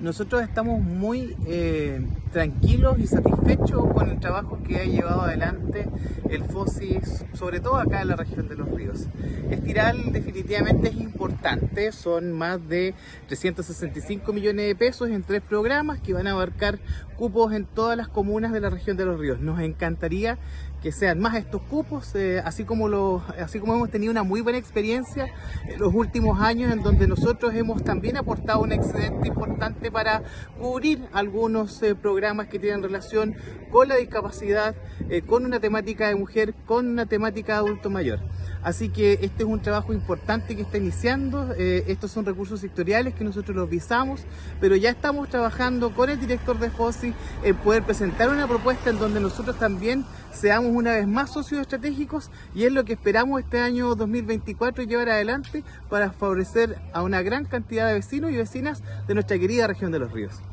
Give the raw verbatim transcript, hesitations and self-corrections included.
Nosotros estamos muy eh, tranquilos y satisfechos con el trabajo que ha llevado adelante el FOSI, sobre todo acá en la región de Los Ríos. Estiral definitivamente es importante, son más de trescientos sesenta y cinco millones de pesos en tres programas que van a abarcar cupos en todas las comunas de la región de Los Ríos. Nos encantaría que sean más estos cupos, eh, así como los, así como hemos tenido una muy buena experiencia en los últimos años, en donde nosotros hemos también aportado un excedente importante para cubrir algunos eh, programas que tienen relación con la discapacidad, eh, con una temática de mujer, con una temática de adulto mayor. Así que este es un trabajo importante que está iniciando, eh, estos son recursos sectoriales que nosotros los visamos, pero ya estamos trabajando con el director de FOSI en poder presentar una propuesta en donde nosotros también seamos una vez más socios estratégicos, y es lo que esperamos este año dos mil veinticuatro llevar adelante para favorecer a una gran cantidad de vecinos y vecinas de nuestra querida región de Los Ríos.